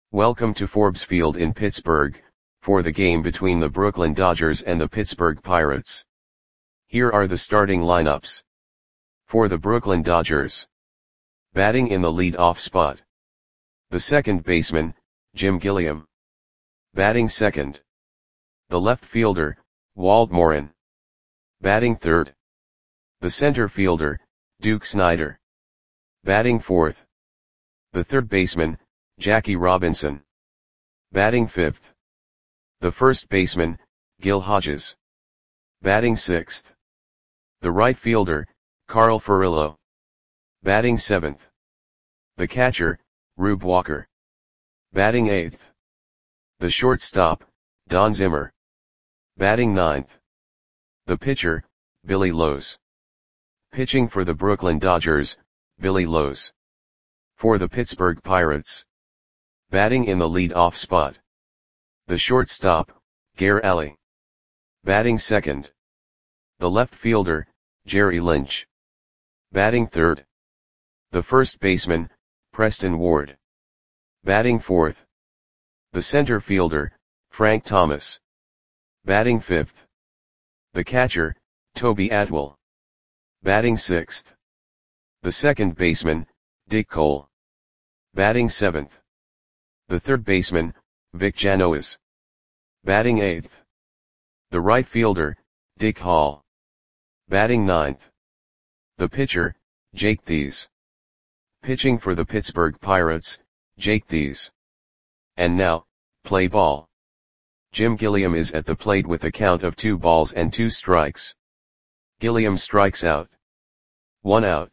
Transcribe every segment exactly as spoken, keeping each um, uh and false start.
Welcome to Forbes Field in Pittsburgh, for the game between the Brooklyn Dodgers and the Pittsburgh Pirates. Here are the starting lineups. For the Brooklyn Dodgers. Batting in the lead-off spot. The second baseman, Jim Gilliam. Batting second. The left fielder, Walt Morin. Batting third. The center fielder, Duke Snider. Batting fourth. The third baseman, Jackie Robinson. Batting fifth. The first baseman, Gil Hodges. Batting sixth. The right fielder, Carl Furillo. Batting seventh. The catcher, Rube Walker. Batting eighth. The shortstop, Don Zimmer. Batting ninth. The pitcher, Billy Lowes. Pitching for the Brooklyn Dodgers, Billy Lowes. For the Pittsburgh Pirates. Batting in the lead-off spot. The shortstop, Gare Alley. Batting second. The left fielder, Jerry Lynch. Batting third. The first baseman, Preston Ward. Batting fourth. The center fielder, Frank Thomas. Batting fifth. The catcher, Toby Atwell. Batting sixth. The second baseman, Dick Cole. Batting seventh. The third baseman, Vic Janois. Batting eighth. The right fielder, Dick Hall. Batting ninth. The pitcher, Jake Thies. Pitching for the Pittsburgh Pirates, Jake Thies. And now, play ball. Jim Gilliam is at the plate with a count of two balls and two strikes. Gilliam strikes out. One out.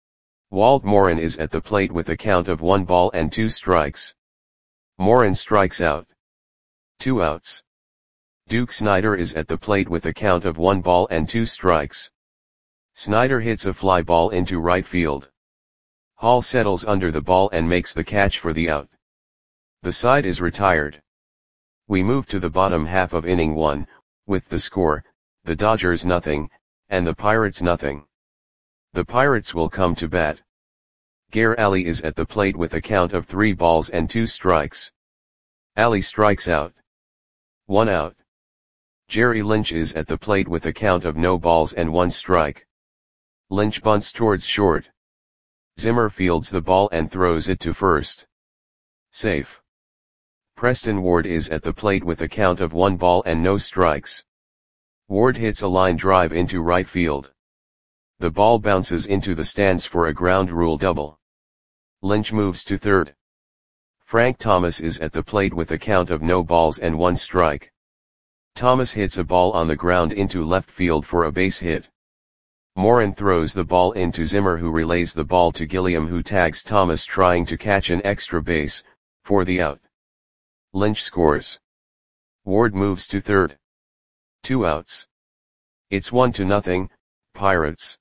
Walt Morin is at the plate with a count of one ball and two strikes. Morin strikes out. Two outs. Duke Snider is at the plate with a count of one ball and two strikes. Snider hits a fly ball into right field. Hall settles under the ball and makes the catch for the out. The side is retired. We move to the bottom half of inning one, with the score, the Dodgers nothing, and the Pirates nothing. The Pirates will come to bat. Gare Alley is at the plate with a count of three balls and two strikes. Alley strikes out. One out. Jerry Lynch is at the plate with a count of no balls and one strike. Lynch bunts towards short. Zimmer fields the ball and throws it to first. Safe. Preston Ward is at the plate with a count of one ball and no strikes. Ward hits a line drive into right field. The ball bounces into the stands for a ground rule double. Lynch moves to third. Frank Thomas is at the plate with a count of no balls and one strike. Thomas hits a ball on the ground into left field for a base hit. Morin throws the ball into Zimmer, who relays the ball to Gilliam, who tags Thomas trying to catch an extra base, for the out. Lynch scores. Ward moves to third. Two outs. It's one to nothing, Pirates.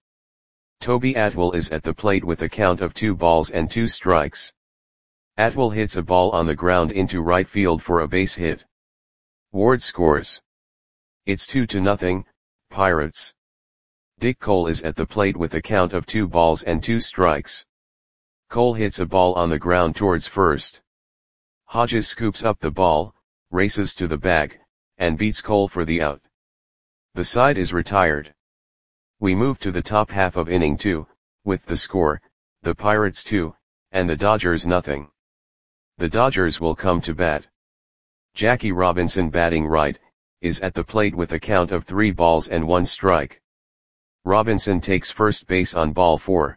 Toby Atwell is at the plate with a count of two balls and two strikes. Atwell hits a ball on the ground into right field for a base hit. Ward scores. It's two to nothing, Pirates. Dick Cole is at the plate with a count of two balls and two strikes. Cole hits a ball on the ground towards first. Hodges scoops up the ball, races to the bag, and beats Cole for the out. The side is retired. We move to the top half of inning two, with the score, the Pirates two, and the Dodgers nothing. The Dodgers will come to bat. Jackie Robinson, batting right, is at the plate with a count of three balls and one strike. Robinson takes first base on ball four.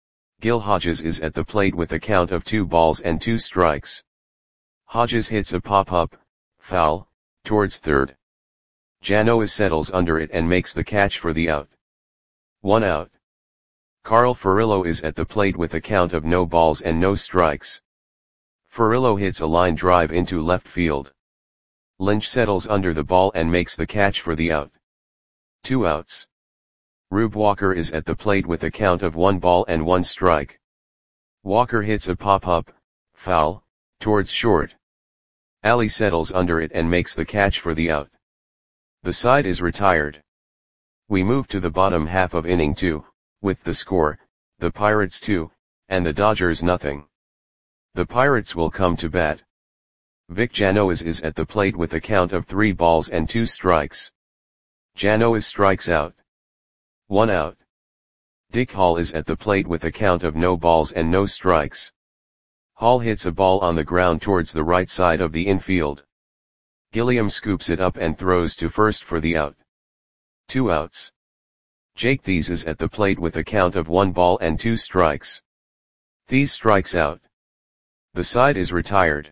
Gil Hodges is at the plate with a count of two balls and two strikes. Hodges hits a pop-up, foul, towards third. Janois settles under it and makes the catch for the out. One out. Carl Furillo is at the plate with a count of no balls and no strikes. Furillo hits a line drive into left field. Lynch settles under the ball and makes the catch for the out. Two outs. Rube Walker is at the plate with a count of one ball and one strike. Walker hits a pop-up, foul, towards short. Alley settles under it and makes the catch for the out. The side is retired. We move to the bottom half of inning two, with the score, the Pirates two, and the Dodgers nothing. The Pirates will come to bat. Vic Janois is at the plate with a count of three balls and two strikes. Janois strikes out. One out. Dick Hall is at the plate with a count of no balls and no strikes. Hall hits a ball on the ground towards the right side of the infield. Gilliam scoops it up and throws to first for the out. Two outs. Jake Thies is at the plate with a count of one ball and two strikes. Thies strikes out. The side is retired.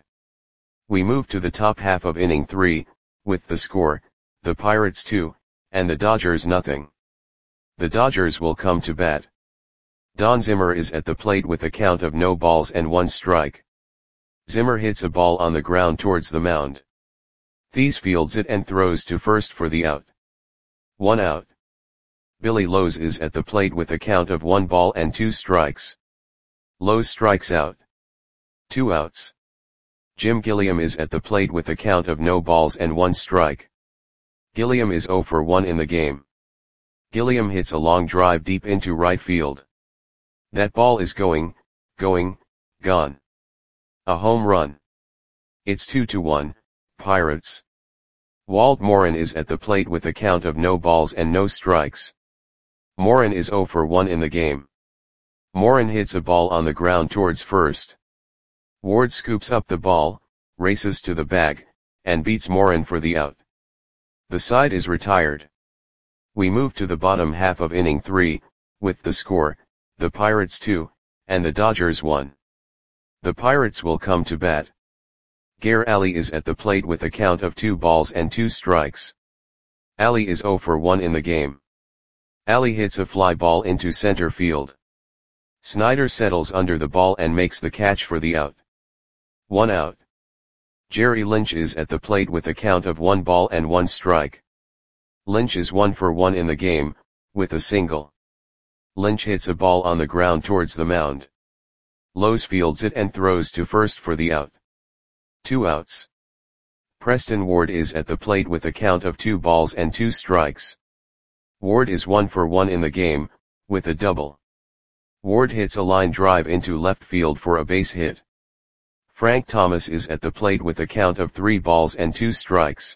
We move to the top half of inning three, with the score, the Pirates two, and the Dodgers nothing. The Dodgers will come to bat. Don Zimmer is at the plate with a count of no balls and one strike. Zimmer hits a ball on the ground towards the mound. Thies fields it and throws to first for the out. One out. Billy Lowe's is at the plate with a count of one ball and two strikes. Lowe's strikes out. Two outs. Jim Gilliam is at the plate with a count of no balls and one strike. Gilliam is oh for one in the game. Gilliam hits a long drive deep into right field. That ball is going, going, gone. A home run. It's two to one, Pirates. Walt Morin is at the plate with a count of no balls and no strikes. Morin is oh for one in the game. Morin hits a ball on the ground towards first. Ward scoops up the ball, races to the bag, and beats Morin for the out. The side is retired. We move to the bottom half of inning three, with the score, the Pirates two, and the Dodgers one. The Pirates will come to bat. Gare Ali is at the plate with a count of two balls and two strikes. Ali is oh for one in the game. Ali hits a fly ball into center field. Snyder settles under the ball and makes the catch for the out. One out. Jerry Lynch is at the plate with a count of one ball and one strike. Lynch is one for one in the game, with a single. Lynch hits a ball on the ground towards the mound. Lowe's fields it and throws to first for the out. Two outs. Preston Ward is at the plate with a count of two balls and two strikes. Ward is one for one in the game, with a double. Ward hits a line drive into left field for a base hit. Frank Thomas is at the plate with a count of three balls and two strikes.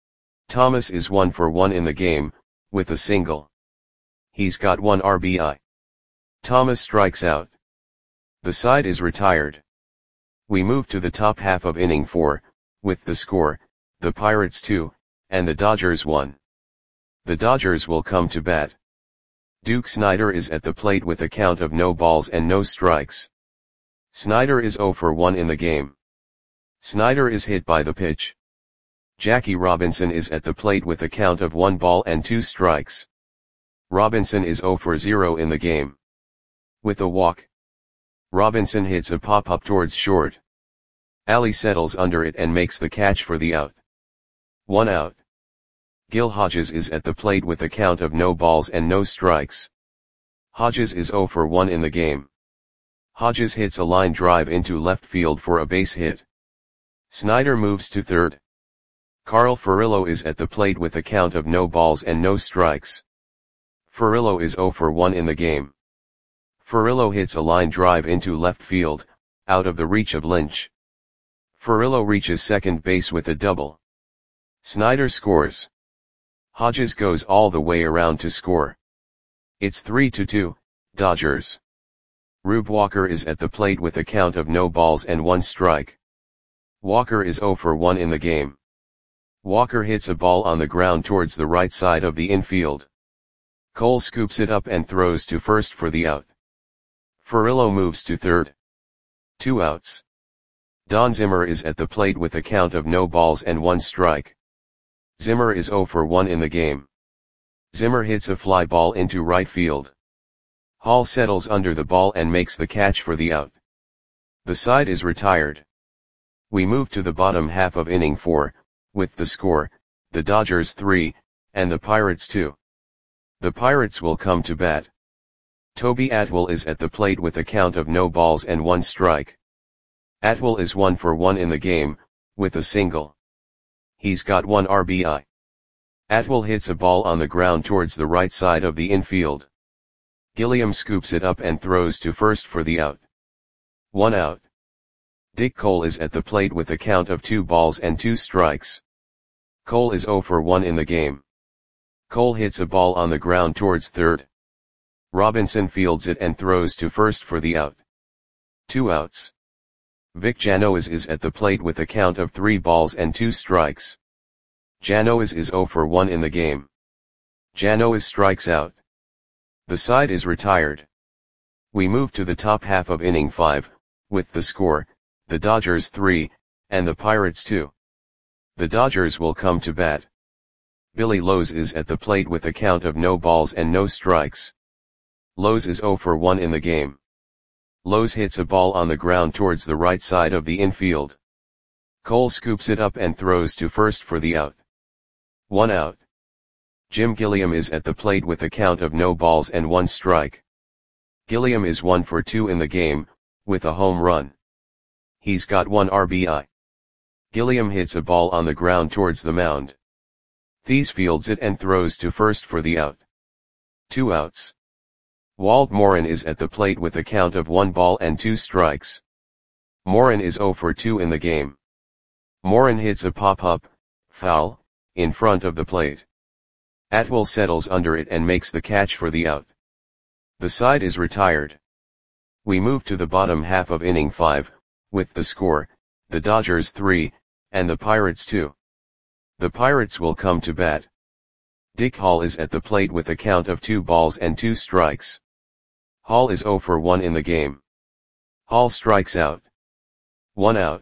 Thomas is one for one in the game, with a single. He's got one R B I. Thomas strikes out. The side is retired. We move to the top half of inning four, with the score, the Pirates two, and the Dodgers one. The Dodgers will come to bat. Duke Snider is at the plate with a count of no balls and no strikes. Snider is oh for one in the game. Snider is hit by the pitch. Jackie Robinson is at the plate with a count of one ball and two strikes. Robinson is oh for zero in the game. With a walk. Robinson hits a pop-up towards short. Ali settles under it and makes the catch for the out. One out. Gil Hodges is at the plate with a count of no balls and no strikes. Hodges is oh for one in the game. Hodges hits a line drive into left field for a base hit. Snider moves to third. Carl Furillo is at the plate with a count of no balls and no strikes. Furillo is oh for one in the game. Furillo hits a line drive into left field, out of the reach of Lynch. Furillo reaches second base with a double. Snider scores. Hodges goes all the way around to score. It's three to two, Dodgers. Rube Walker is at the plate with a count of no balls and one strike. Walker is oh for one in the game. Walker hits a ball on the ground towards the right side of the infield. Cole scoops it up and throws to first for the out. Furillo moves to third. Two outs. Don Zimmer is at the plate with a count of no balls and one strike. Zimmer is oh for one in the game. Zimmer hits a fly ball into right field. Hall settles under the ball and makes the catch for the out. The side is retired. We move to the bottom half of inning four, with the score, the Dodgers three, and the Pirates two. The Pirates will come to bat. Toby Atwell is at the plate with a count of no balls and one strike. Atwell is one for one in the game, with a single. He's got one R B I. Atwell hits a ball on the ground towards the right side of the infield. Gilliam scoops it up and throws to first for the out. One out. Dick Cole is at the plate with a count of two balls and two strikes. Cole is zero for one in the game. Cole hits a ball on the ground towards third. Robinson fields it and throws to first for the out. Two outs. Vic Janois is at the plate with a count of three balls and two strikes. Janois is zero for one in the game. Janois strikes out. The side is retired. We move to the top half of inning five, with the score, the Dodgers three, and the Pirates two. The Dodgers will come to bat. Billy Lowe's is at the plate with a count of no balls and no strikes. Lowe's is zero for one in the game. Lowe's hits a ball on the ground towards the right side of the infield. Cole scoops it up and throws to first for the out. One out. Jim Gilliam is at the plate with a count of no balls and one strike. Gilliam is one for two in the game, with a home run. He's got one R B I. Gilliam hits a ball on the ground towards the mound. Thies fields it and throws to first for the out. Two outs. Walt Morin is at the plate with a count of one ball and two strikes. Morin is zero for two in the game. Morin hits a pop-up, foul, in front of the plate. Atwell settles under it and makes the catch for the out. The side is retired. We move to the bottom half of inning five, with the score, the Dodgers three, and the Pirates two. The Pirates will come to bat. Dick Hall is at the plate with a count of two balls and two strikes. Hall is zero for one in the game. Hall strikes out. One out.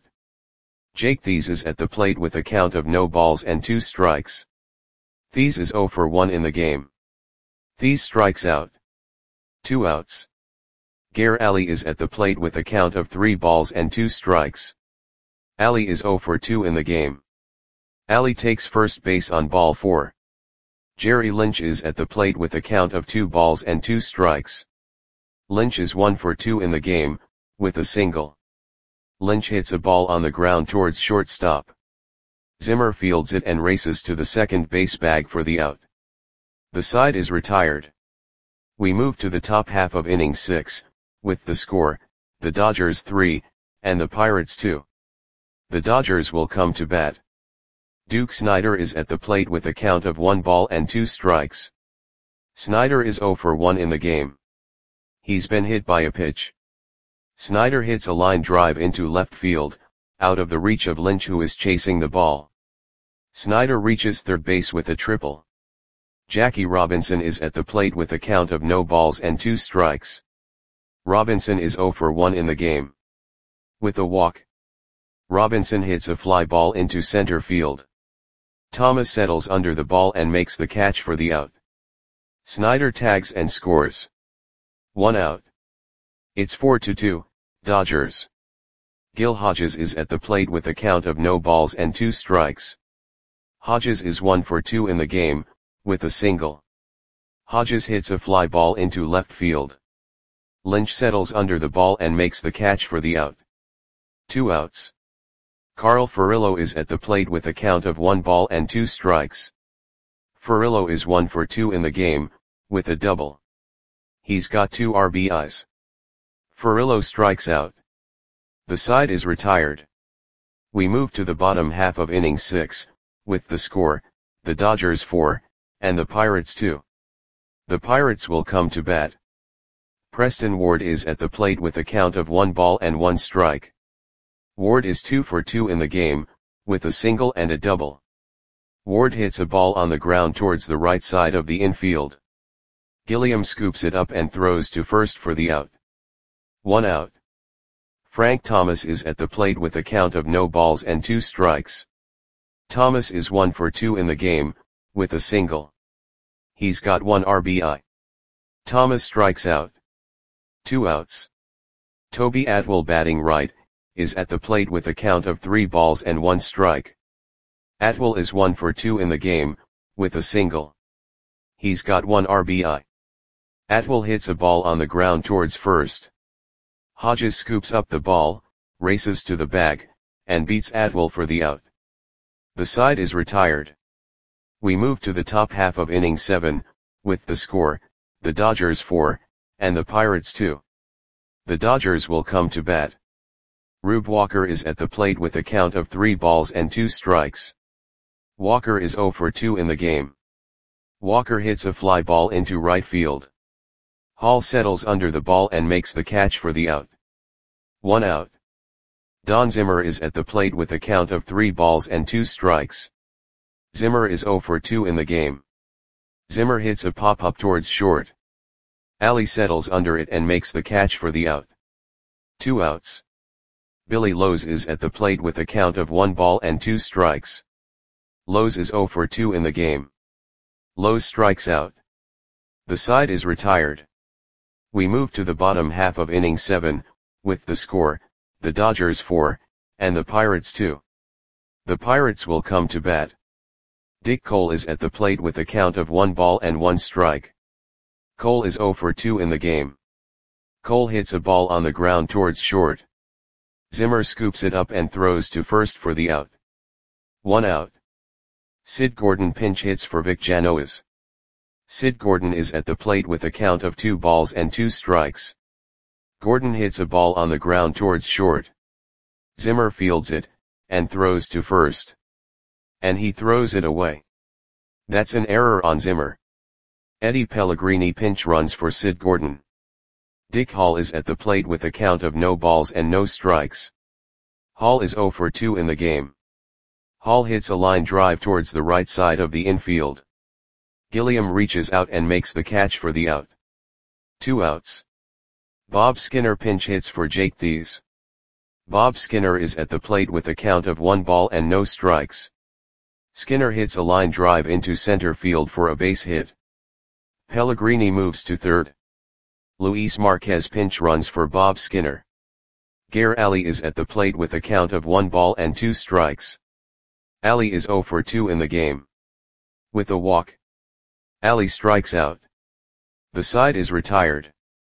Jake Thies is at the plate with a count of no balls and two strikes. Thies is zero for one in the game. Thies strikes out. Two outs. Gare Alley is at the plate with a count of three balls and two strikes. Alley is zero for two in the game. Alley takes first base on ball four. Jerry Lynch is at the plate with a count of two balls and two strikes. Lynch is one for two in the game, with a single. Lynch hits a ball on the ground towards shortstop. Zimmer fields it and races to the second base bag for the out. The side is retired. We move to the top half of inning six, with the score, the Dodgers three, and the Pirates two. The Dodgers will come to bat. Duke Snider is at the plate with a count of one ball and two strikes. Snider is zero for one in the game. He's been hit by a pitch. Snider hits a line drive into left field, out of the reach of Lynch, who is chasing the ball. Snider reaches third base with a triple. Jackie Robinson is at the plate with a count of no balls and two strikes. Robinson is zero for one in the game. With a walk, Robinson hits a fly ball into center field. Thomas settles under the ball and makes the catch for the out. Snider tags and scores. One out. It's four to two, Dodgers. Gil Hodges is at the plate with a count of no balls and two strikes. Hodges is one for two in the game, with a single. Hodges hits a fly ball into left field. Lynch settles under the ball and makes the catch for the out. Two outs. Carl Furillo is at the plate with a count of one ball and two strikes. Furillo is one for two in the game, with a double. He's got two R B Is. Furillo strikes out. The side is retired. We move to the bottom half of inning six, with the score, the Dodgers four, and the Pirates two. The Pirates will come to bat. Preston Ward is at the plate with a count of one ball and one strike. Ward is two for two in the game, with a single and a double. Ward hits a ball on the ground towards the right side of the infield. Gilliam scoops it up and throws to first for the out. One out. Frank Thomas is at the plate with a count of no balls and two strikes. Thomas is one for two in the game, with a single. He's got one R B I. Thomas strikes out. Two outs. Toby Atwell, batting right, is at the plate with a count of three balls and one strike. Atwell is one for two in the game, with a single. He's got one R B I. Atwell hits a ball on the ground towards first. Hodges scoops up the ball, races to the bag, and beats Atwell for the out. The side is retired. We move to the top half of inning seven, with the score, the Dodgers four, and the Pirates two. The Dodgers will come to bat. Rube Walker is at the plate with a count of three balls and two strikes. Walker is zero for two in the game. Walker hits a fly ball into right field. Hall settles under the ball and makes the catch for the out. One out. Don Zimmer is at the plate with a count of three balls and two strikes. Zimmer is zero for two in the game. Zimmer hits a pop-up towards short. Ali settles under it and makes the catch for the out. Two outs. Billy Lowe's is at the plate with a count of one ball and two strikes. Lowe's is zero for two in the game. Lowe's strikes out. The side is retired. We move to the bottom half of inning seven, with the score, the Dodgers four, and the Pirates two. The Pirates will come to bat. Dick Cole is at the plate with a count of one ball and one strike. Cole is zero for two in the game. Cole hits a ball on the ground towards short. Zimmer scoops it up and throws to first for the out. One out. Sid Gordon pinch hits for Vic Janoas. Sid Gordon is at the plate with a count of two balls and two strikes. Gordon hits a ball on the ground towards short. Zimmer fields it, and throws to first. And he throws it away. That's an error on Zimmer. Eddie Pellegrini pinch runs for Sid Gordon. Dick Hall is at the plate with a count of no balls and no strikes. Hall is zero for two in the game. Hall hits a line drive towards the right side of the infield. Gilliam reaches out and makes the catch for the out. Two outs. Bob Skinner pinch hits for Jake Thies. Bob Skinner is at the plate with a count of one ball and no strikes. Skinner hits a line drive into center field for a base hit. Pellegrini moves to third. Luis Marquez pinch runs for Bob Skinner. Gare Ali is at the plate with a count of one ball and two strikes. Ali is zero for two in the game. With a walk, Ali strikes out. The side is retired.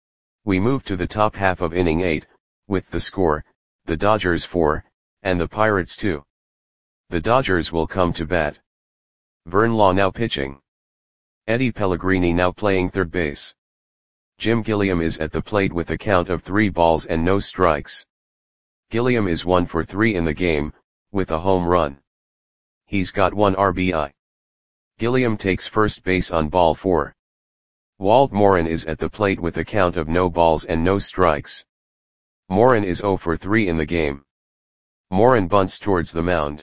We move to the top half of inning eight, with the score, the Dodgers four, and the Pirates two. The Dodgers will come to bat. Vern Law now pitching. Eddie Pellegrini now playing third base. Jim Gilliam is at the plate with a count of three balls and no strikes. Gilliam is one for three in the game, with a home run. He's got one R B I. Gilliam takes first base on ball four. Walt Morin is at the plate with a count of no balls and no strikes. Morin is zero for three in the game. Morin bunts towards the mound.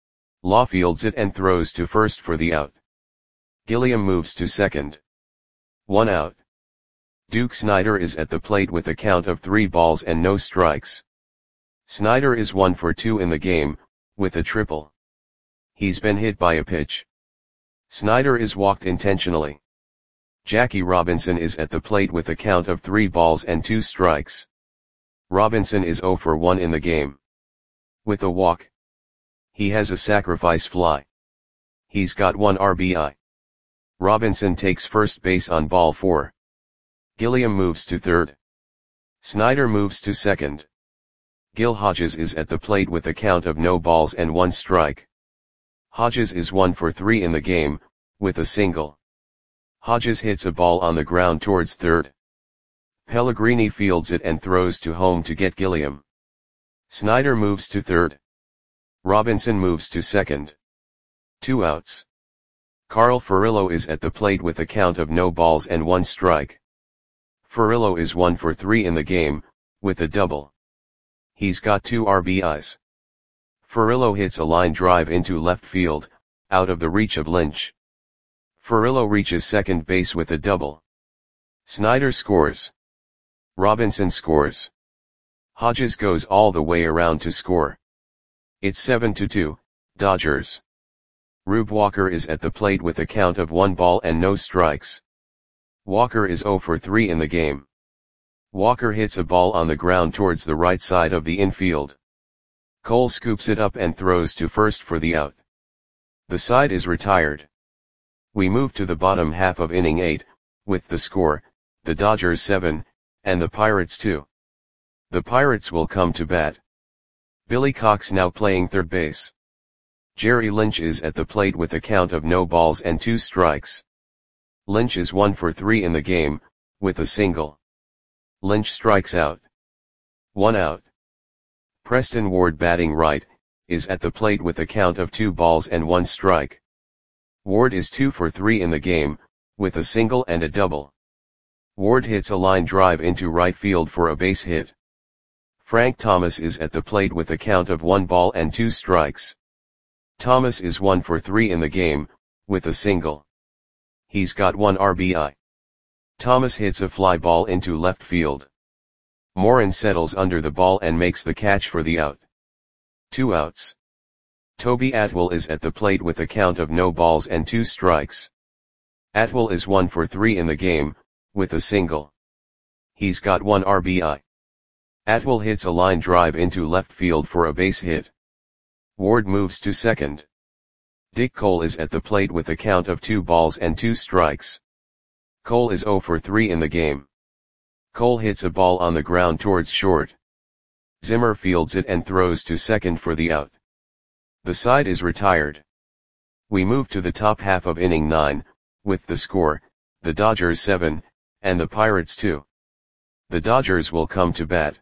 Law fields it and throws to first for the out. Gilliam moves to second. One out. Duke Snider is at the plate with a count of three balls and no strikes. Snider is one for two in the game, with a triple. He's been hit by a pitch. Snider is walked intentionally. Jackie Robinson is at the plate with a count of three balls and two strikes. Robinson is zero for one in the game. With a walk. He has a sacrifice fly. He's got one R B I. Robinson takes first base on ball four. Gilliam moves to third. Snider moves to second. Gil Hodges is at the plate with a count of no balls and one strike. Hodges is one for three in the game, with a single. Hodges hits a ball on the ground towards third. Pellegrini fields it and throws to home to get Gilliam. Snider moves to third. Robinson moves to second. Two outs. Carl Furillo is at the plate with a count of no balls and one strike. Furillo is one for three in the game, with a double. He's got two R B Is. Furillo hits a line drive into left field, out of the reach of Lynch. Furillo reaches second base with a double. Snider scores. Robinson scores. Hodges goes all the way around to score. It's seven to two, Dodgers. Rube Walker is at the plate with a count of one ball and no strikes. Walker is zero for three in the game. Walker hits a ball on the ground towards the right side of the infield. Cole scoops it up and throws to first for the out. The side is retired. We move to the bottom half of inning eight, with the score, the Dodgers seven, and the Pirates two. The Pirates will come to bat. Billy Cox now playing third base. Jerry Lynch is at the plate with a count of no balls and two strikes. Lynch is one for three in the game, with a single. Lynch strikes out. One out. Preston Ward, batting right, is at the plate with a count of two balls and one strike. Ward is two for three in the game, with a single and a double. Ward hits a line drive into right field for a base hit. Frank Thomas is at the plate with a count of one ball and two strikes. Thomas is one for three in the game, with a single. He's got one R B I. Thomas hits a fly ball into left field. Moran settles under the ball and makes the catch for the out. Two outs. Toby Atwell is at the plate with a count of no balls and two strikes. Atwell is one for three in the game, with a single. He's got one R B I. Atwell hits a line drive into left field for a base hit. Ward moves to second. Dick Cole is at the plate with a count of two balls and two strikes. Cole is zero for three in the game. Cole hits a ball on the ground towards short. Zimmer fields it and throws to second for the out. The side is retired. We move to the top half of inning nine, with the score, the Dodgers seven, and the Pirates two. The Dodgers will come to bat.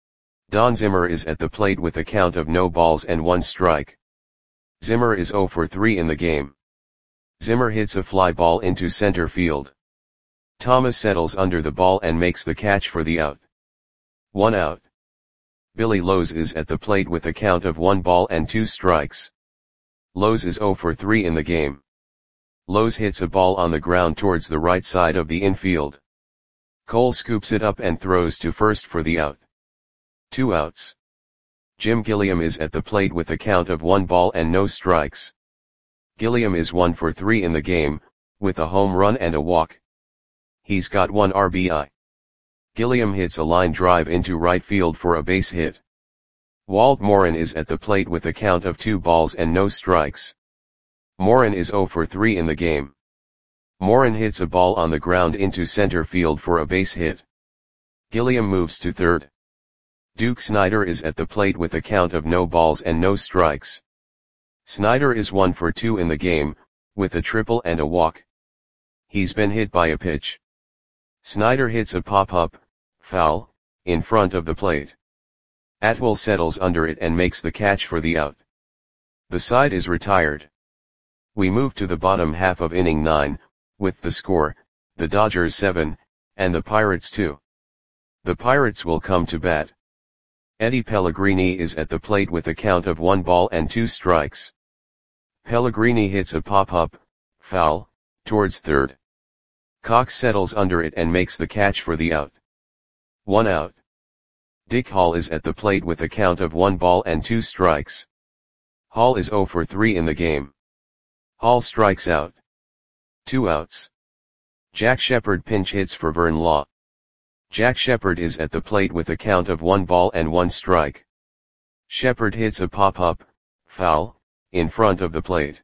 Don Zimmer is at the plate with a count of no balls and one strike. Zimmer is zero for three in the game. Zimmer hits a fly ball into center field. Thomas settles under the ball and makes the catch for the out. One out. Billy Lowe's is at the plate with a count of one ball and two strikes. Lowe's is zero for three in the game. Lowe's hits a ball on the ground towards the right side of the infield. Cole scoops it up and throws to first for the out. Two outs. Jim Gilliam is at the plate with a count of one ball and no strikes. Gilliam is one for three in the game, with a home run and a walk. He's got one R B I. Gilliam hits a line drive into right field for a base hit. Walt Moran is at the plate with a count of two balls and no strikes. Moran is zero for three in the game. Moran hits a ball on the ground into center field for a base hit. Gilliam moves to third. Duke Snider is at the plate with a count of no balls and no strikes. Snider is one for two in the game, with a triple and a walk. He's been hit by a pitch. Snider hits a pop-up, foul, in front of the plate. Atwell settles under it and makes the catch for the out. The side is retired. We move to the bottom half of inning nine, with the score, the Dodgers seven, and the Pirates two. The Pirates will come to bat. Eddie Pellegrini is at the plate with a count of one ball and two strikes. Pellegrini hits a pop-up, foul, towards third. Cox settles under it and makes the catch for the out. One out. Dick Hall is at the plate with a count of one ball and two strikes. Hall is zero for three in the game. Hall strikes out. Two outs. Jack Shepard pinch hits for Vern Law. Jack Shepard is at the plate with a count of one ball and one strike. Shepard hits a pop-up, foul, in front of the plate.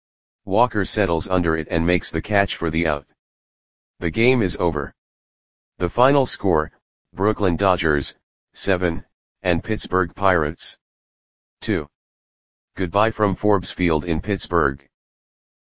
Walker settles under it and makes the catch for the out. The game is over. The final score, Brooklyn Dodgers, seven, and Pittsburgh Pirates, two. Goodbye from Forbes Field in Pittsburgh.